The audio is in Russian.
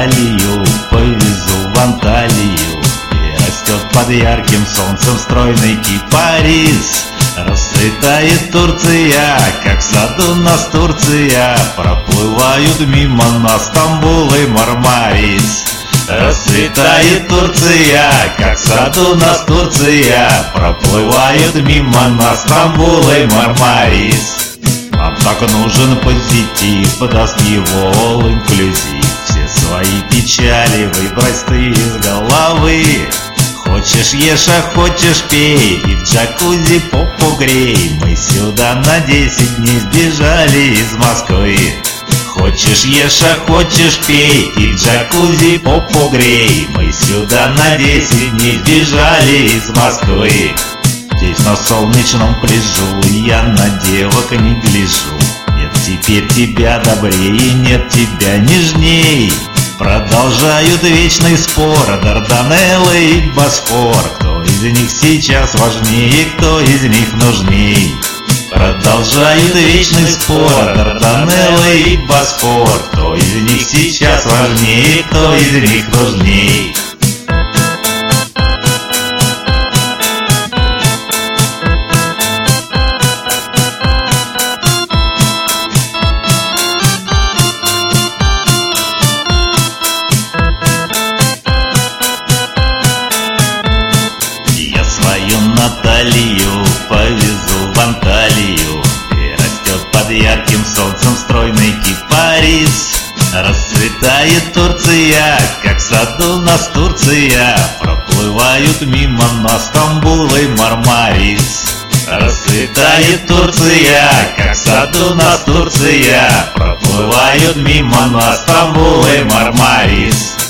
Наталью повезу в Анталию, где растет под ярким солнцем стройный кипарис. Расцветает Турция, как в саду Настурция, проплывают мимо нас Стамбул и Мармарис. Расцветает Турция, как в саду Настурция, проплывают мимо нас Стамбул и Мармарис. Нам так нужен позитив, даст его all-inclusive. Все свои печали выбрось ты из головы. Хочешь ешь, а хочешь пей, и в джакузи попу грей. Мы сюда на 10 дней сбежали из Москвы. Хочешь ешь, а хочешь пей, и в джакузи попу грей. Мы сюда на 10 дней сбежали из Москвы. Здесь на солнечном пляжу я на девок не гляжу. Нет теперь тебя добрее, нет тебя нежней. Продолжают вечный спор Дарданеллы и Босфор. Кто из них сейчас важнее, кто из них нужней? Продолжают вечный спор Дарданеллы и Босфор. Кто из них сейчас важнее, кто из них нужней? Наталью повезу в Анталию, где растет под ярким солнцем стройный кипарис. Расцветает Турция, как в саду Настурция, проплывают мимо нас Стамбул и Мармарис. Расцветает Турция, как в саду Настурция, проплывают мимо нас Стамбул и Мармарис.